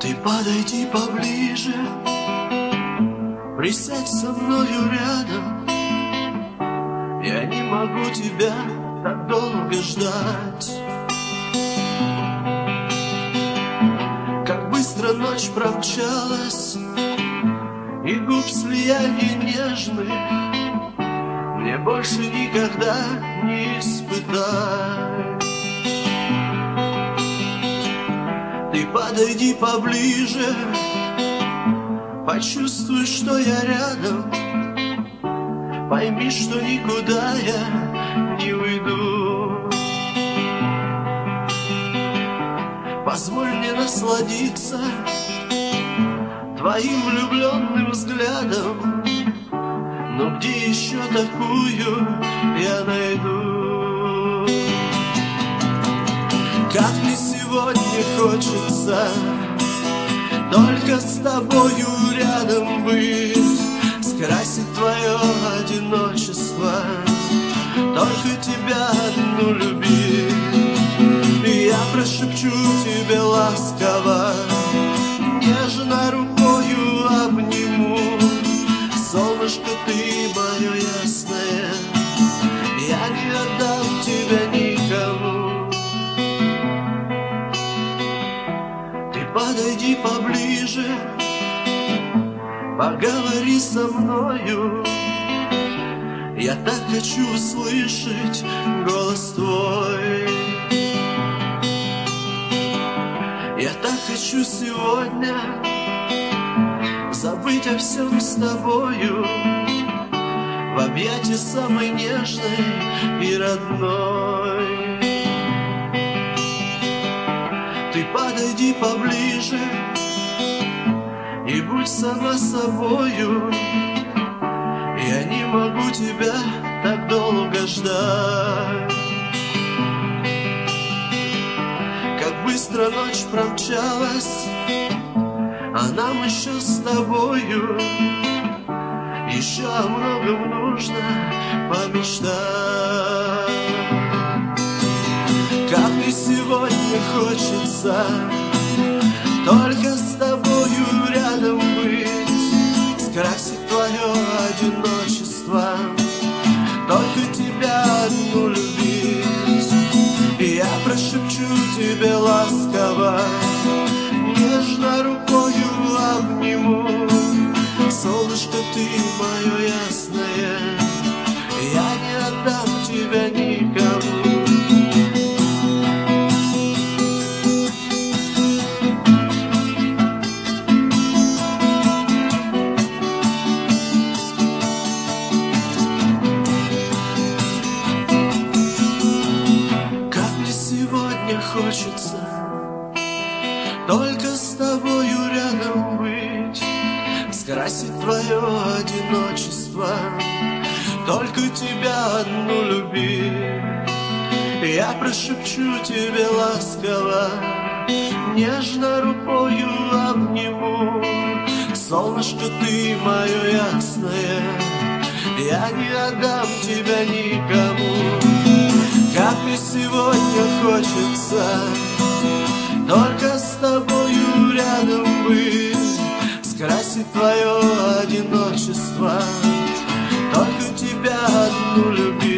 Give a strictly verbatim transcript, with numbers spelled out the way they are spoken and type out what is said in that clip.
Ты подойди поближе, присядь со мною рядом. Я не могу тебя так долго ждать. Как быстро ночь промчалась, и губ слияния нежных мне больше никогда не испытать. Ты подойди поближе, почувствуй, что я рядом. Пойми, что никуда я не уйду. Позволь мне насладиться твоим влюбленным взглядом. Но где еще такую я найду? Как мне сегодня хочется только с тобою рядом быть, скрасить твое одиночество, только тебя одну любить. И я прошепчу тебе ласково, нежно рукою обниму. Солнышко, ты мое ясное, я не отдам тебя никому. Ты подойди поближе, поговори со мною. Я так хочу услышать голос твой. Я так хочу сегодня забыть о всем с тобою, в объятии самой нежной и родной. Ты подойди поближе и будь сама собою. Я не могу тебя так долго ждать. Как быстро ночь промчалась, а нам еще с тобою еще о многом нужно помечтать. Как мне сегодня хочется только с тобою рядом быть, скрасить твое одиночество, только тебя одну любить. И я прошепчу тебе ласково, нежно рукою обниму. Солнышко, ты мое ясное, я не отдам тебя никому. Как мне сегодня хочется только с тобою рядом быть, скрасить твое одиночество, только тебя одну любить. Я прошепчу тебе ласково, нежно рукою обниму. Солнышко, ты мое ясное, я не отдам тебя никому. Как мне сегодня хочется только с тобою рядом быть, скрасить твое одиночество, только тебя одну любить.